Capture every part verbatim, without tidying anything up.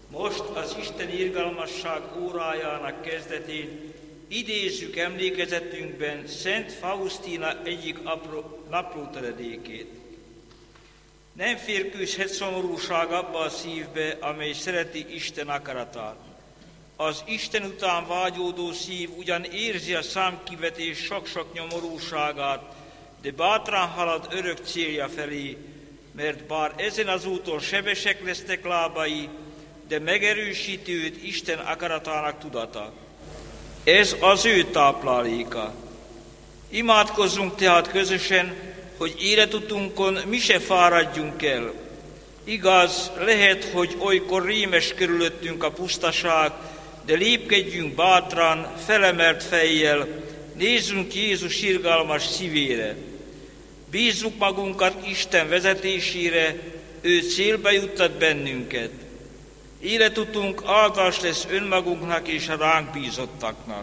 Most az Isten irgalmasság órájának kezdetén idézzük emlékezetünkben Szent Faustina egyik apró, naplótöredékét. Nem férkőzhet szomorúság abba a szívbe, amely szereti Isten akaratát. Az Isten után vágyódó szív ugyan érzi a számkivetés sok-sok nyomorúságát, de bátran halad örök célja felé, mert bár ezen az úton sebesek lesznek lábai, de megerősíti őt Isten akaratának tudata. Ez az ő tápláléka. Imádkozzunk tehát közösen, hogy életutunkon mi se fáradjunk el. Igaz, lehet, hogy olykor rémes körülöttünk a pusztaság, de lépkedjünk bátran, felemelt fejjel, nézzünk Jézus irgalmas szívére. Bízzuk magunkat Isten vezetésére, ő célba juttat bennünket. Életutunk áldás lesz önmagunknak és a ránk bízottaknak.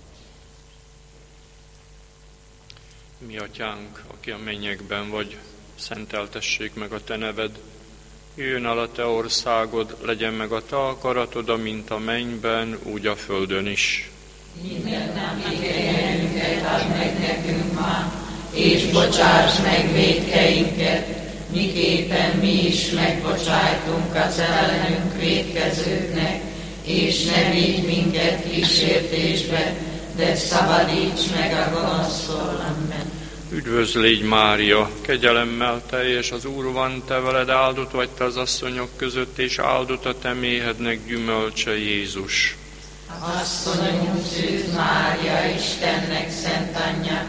Mi atyánk, aki a mennyekben vagy, szenteltessék meg a te neved. Jöjjön el a te országod, legyen meg a te akaratod, amint a mennyben, úgy a földön is. Minden napi kenyerünket add meg nekünk ma, és bocsáss meg vétkeinket, miképpen mi is megbocsájtunk az ellenünk vétkezőknek, és ne vigy minket kísértésbe, de szabadíts meg a gonosztól. Amen. Üdvözl légy, Mária, kegyelemmel teljes, az Úr van te veled, áldott vagy te az asszonyok között, és áldott a te méhednek gyümölcse, Jézus. Asszonyunk Szűz Mária, Istennek szent anyja,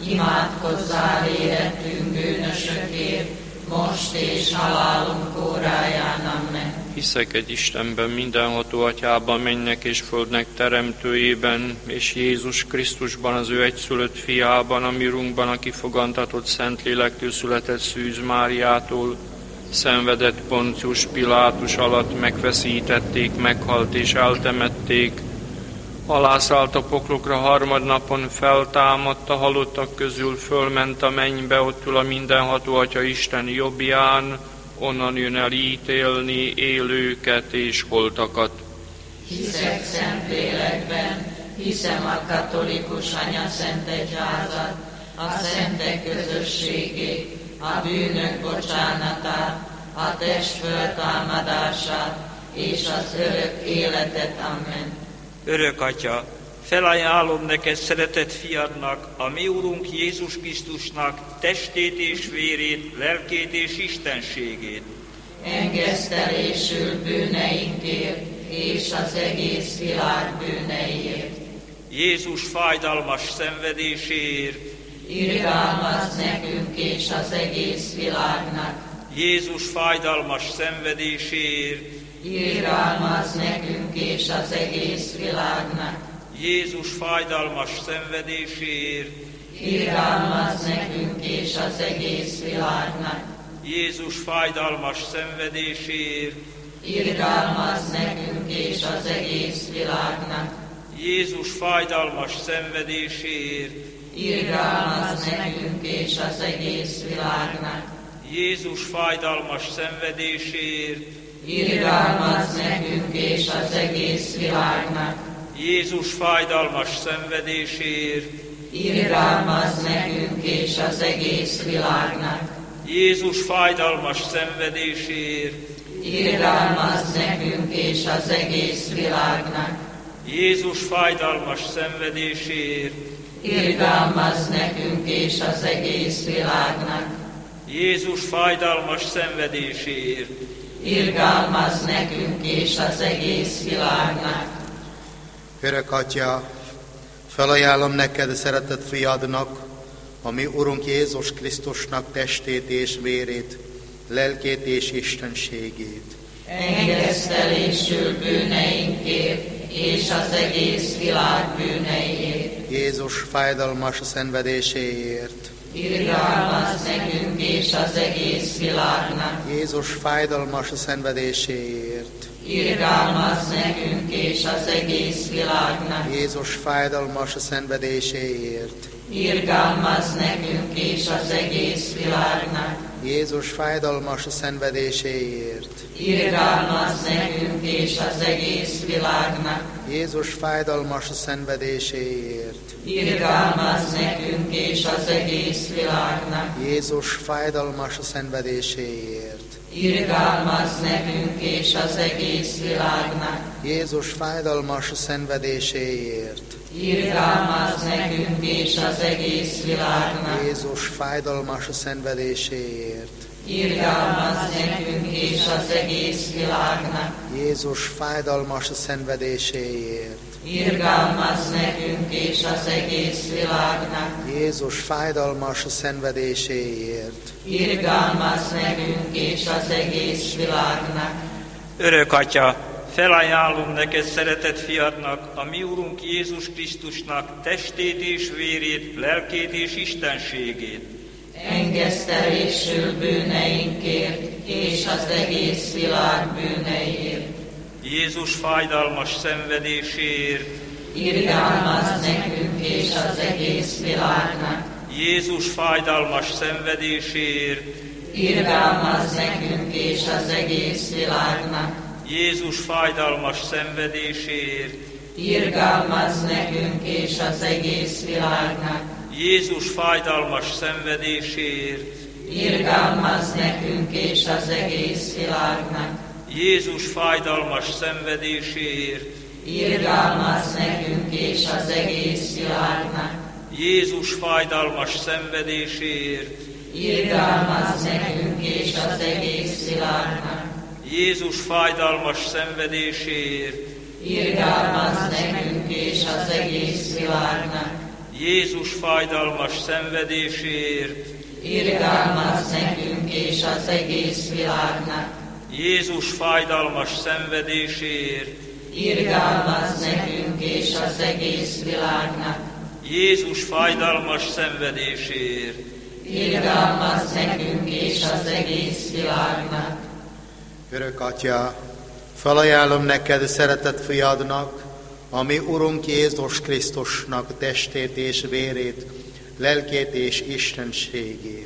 imádkozzál érettünk bűnösökért, most és halálunk óráján. Amen. Hiszek egy Istenben, mindenható atyában, mennek és földnek teremtőjében, és Jézus Krisztusban, az ő egyszülött fiában, a mi Urunkban, aki fogantatott Szentlélektől született Szűz Máriától, szenvedett Poncius Pilátus alatt, megfeszítették, meghalt és eltemették, alászállt a poklokra, harmadnapon feltámadt, a halottak közül fölment a mennybe, ott ül a mindenható Atya Isten jobbján, onnan jön el ítélni élőket és holtakat. Hiszek Szentlélekben, hiszem a katolikus anyaszentegyházat, a szentek közösségét, a bűnök bocsánatát, a test föltámadását és az örök életet. Amen. Örök Atya, felajánlom neked szeretett fiadnak, a mi Urunk Jézus Krisztusnak testét és vérét, lelkét és istenségét. Engesztelésül bűneinkért és az egész világ bűneiért. Jézus fájdalmas szenvedéséért. Irgalmazz nekünk és az egész világnak. Jézus fájdalmas szenvedéséért. Irgalmazz nekünk és az egész világnak. Jézus fájdalmas szenvedéséért. Irgalmazz nekünk és az egész világnak. Jézus fájdalmas szenvedéséért. Irgalmazz nekünk és az egész világnak. Jézus fájdalmas szenvedéséért. Irgalmazz nekünk és az egész világnak. Jézus fájdalmas szenvedéséért. Irgalmazz nekünk és az egész világnak. Jézus fájdalmas szenvedéséért. Irgalmazz nekünk és az egész világnak. Jézus fájdalmas szenvedéséért. Irgalmazz nekünk és az egész világnak. Jézus fájdalmas szenvedéséért. Irgalmazz nekünk és az egész világnak. Jézus fájdalmas szenvedéséért. Irgalmazz nekünk és az egész világnak. Örök Atya, felajánlom neked szeretett fiadnak, a mi Urunk Jézus Krisztusnak testét és vérét, lelkét és istenségét. Engesztelésül bűneinkért és az egész világ bűneiért. Jézus fájdalmas szenvedéséért. Irgalmazz nekünk és az egész világnak. Jézus fájdalmas szenvedéséért. Irgalmazz nekünk és az egész világnak. Jézus fájdalmas szenvedéséért. Irgalmazz nekünk és az egész világnak. Jézus fájdalmas szenvedéséért. Irgalmazz nekünk és és az egész világnak. Jézus fájdalmas szenvedéséért. Irgalmazz nekünk és az egész világnak. Jézus fájdalmas szenvedéséért. Irgalmazz nekünk és az egész világnak. Jézus fájdalmas szenvedéséért. Irgalmazz nekünk és az egész világnak. Jézus fájdalmas szenvedéséért. Irgalmazz nekünk és az egész világnak. Jézus fájdalmas szenvedéséért. Irgalmazz nekünk és az egész világnak. Jézus fájdalmas szenvedéséért. Irgalmazz nekünk és az egész világnak. Örök Atya, felajánlom neked szeretett fiadnak, a mi Urunk Jézus Krisztusnak testét és vérét, lelkét és istenségét. Engesztelésül bűneinkért és az egész világ bűneiért. Jézus fájdalmas szenvedéséért. Irgalmazz nekünk és az egész világnak. Jézus fájdalmas szenvedéséért. Irgalmazz nekünk és az egész világnak. Jézus fájdalmas szenvedéséért. Irgalmazz nekünk és az egész világnak. Jézus fájdalmas szenvedéséért. Irgalmazz nekünk és az egész világnak. Jézus fájdalmas szenvedéséért. Irgalmazz nekünk és az egész világnak. Jézus fájdalmas szenvedéséért. Irgalmazz nekünk és az egész világnak. Jézus fájdalmas szenvedéséért. Irgalmazz nekünk és az egész világnak. Jézus fájdalmas szenvedéséért. Irgalmazz nekünk és az egész világnak. Jézus fájdalmas szenvedéséért. Irgalmazz nekünk és az egész világnak. Jézus fájdalmas szenvedéséért. Irgalmazz nekünk és az egész világnak. Örök Atya, felajánlom neked szeretett fiadnak, a mi Urunk Jézus Krisztusnak testét és vérét, lelkét és istenségét.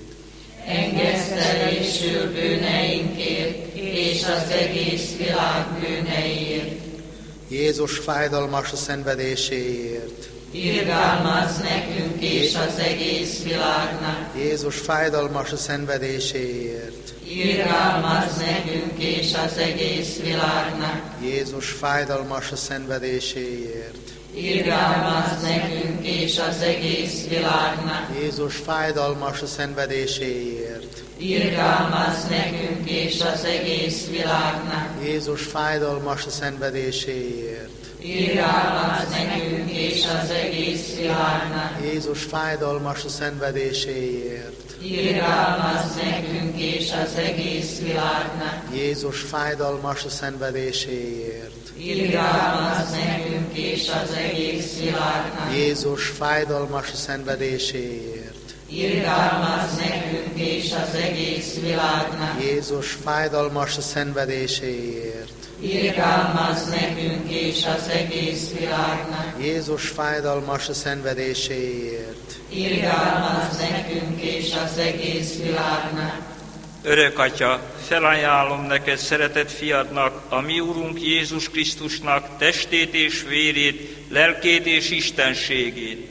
Engesztelésül bűneinkért és az egész világ bűneiért. Jézus fájdalmas szenvedéséért. Irgalmazz nekünk és az egész világnak. Jézus fájdalmas szenvedéséért. Irgalmazz nekünk és az egész világnak. Jézus fájdalmas szenvedéséért. Irgalmazz nekünk és az egész világnak. Jézus fájdalmas szenvedéséért. Irgalmazz nekünk és az egész világnak. Jézus fájdalmas szenvedéséért. Irgalmazz nekünk és az egész világnak. Jézus fájdalmas szenvedéséért. Irgalmazz nekünk és az egész világnak. Jézus fájdalmas szenvedéséért. Irgalmazz nekünk és az egész világnak. Jézus fájdalmas szenvedéséért. Irgalmazz nekünk és az egész világnak. Jézus fájdalmas szenvedéséért. Irgalmazz nekünk és az egész világnak. Jézus fájdalmas szenvedéséért. Irgalmazz nekünk és az egész világnak. Örök Atya, felajánlom neked szeretett fiadnak, a mi Urunk Jézus Krisztusnak testét és vérét, lelkét és istenségét.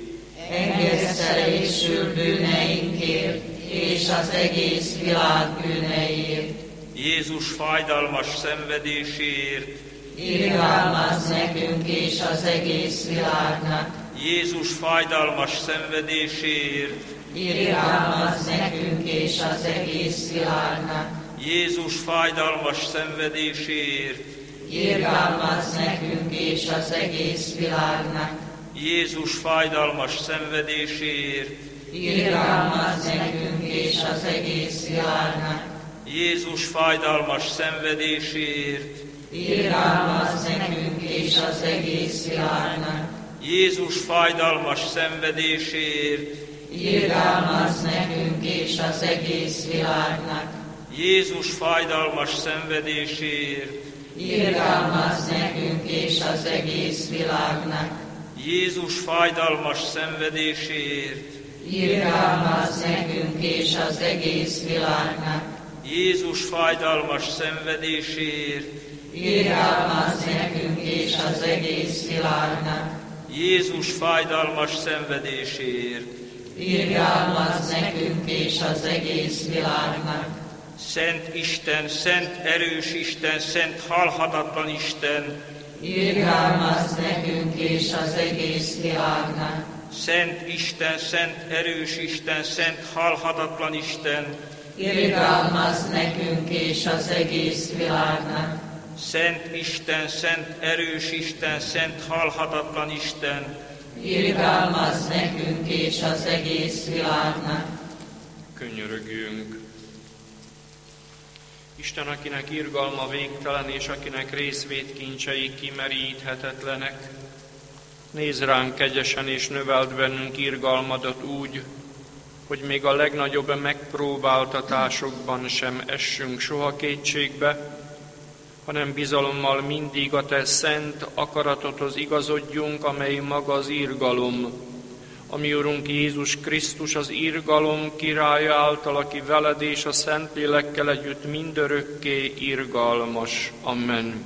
Engesztelésül bűneinkért és az egész világ bűneiért. Jézus fájdalmas szenvedéséért. Irgalmazz nekünk és az egész világnak. Jézus fájdalmas szenvedéséért. Irgalmazz nekünk és az egész világnak. Jézus fájdalmas szenvedéséért. Irgalmazz nekünk és az egész világnak. Jézus fájdalmas szenvedéséért. Irgalmazz nekünk és az egész világnak. Jézus fájdalmas szenvedéséért. Irgalmazz nekünk és az egész világnak. Jézus fájdalmas szenvedéséért. Irgalmazz nekünk és az egész világnak. Jézus fájdalmas szenvedéséért. Irgalmazz nekünk és az egész világnak. Jézus fájdalmas szenvedéséért. Irgalmazz nekünk és az egész világnak. Jézus fájdalmas szenvedéséért. Irgalmazz az egész világnak. Jézus fájdalmas szenvedéséért. Irgalmazz nekünk és az egész világnak. Szent Isten, szent erős Isten, szent halhatatlan Isten. Irgalmazz nekünk és az egész világnak. Szent Isten, szent erős Isten, szent halhatatlan Isten. Irgalmazz nekünk és az egész világnak. Szent Isten, szent erős Isten, szent halhatatlan Isten. Irgalmazz nekünk és az egész világnak. Könyörögjünk. Isten, akinek irgalma végtelen, és akinek részvétkincsei kimeríthetetlenek, nézz ránk kegyesen, és növeld bennünk irgalmadat úgy, hogy még a legnagyobb megpróbáltatásokban sem essünk soha kétségbe, hanem bizalommal mindig a te szent akaratodhoz igazodjunk, amely maga az irgalom. A mi Urunk Jézus Krisztus az irgalom királya által, aki veled és a Szentlélekkel együtt mindörökké irgalmas. Amen.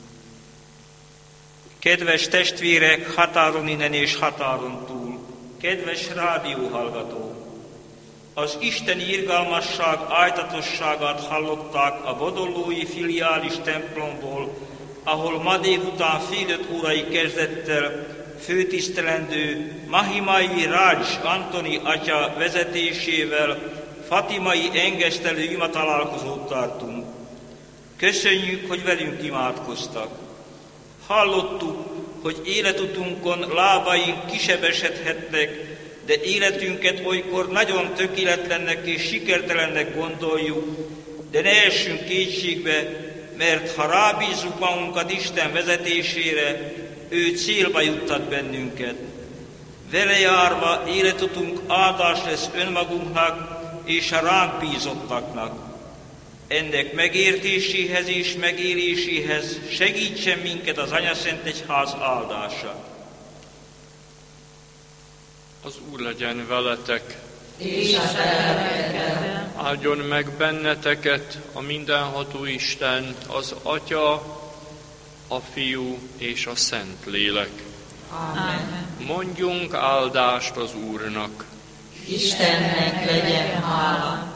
Kedves testvérek, határon innen és határon túl, kedves rádióhallgatók! Az isteni irgalmasság ájtatosságát hallották a bodollói filiális templomból, ahol ma délután fél öt órai kezdettel főtisztelendő Mahimai Raj Antoni atya vezetésével fatimai engesztelő ima találkozót tartunk. Köszönjük, hogy velünk imádkoztak. Hallottuk, hogy életutunkon lábaink kisebesedhetnek, de életünket olykor nagyon tökéletlennek és sikertelennek gondoljuk, de ne essünk kétségbe, mert ha rábízzuk magunkat Isten vezetésére, ő célba juttat bennünket. Vele járva életutunk áldás lesz önmagunknak és a ránk bízottaknak. Ennek megértéséhez és megéléséhez segítsen minket az Anyaszent Egyház áldása. Az Úr legyen veletek, És a lelkeddel. áldjon meg benneteket a mindenható Isten, az Atya, a Fiú és a Szentlélek. Amen. Mondjunk áldást az Úrnak. Istennek legyen hála.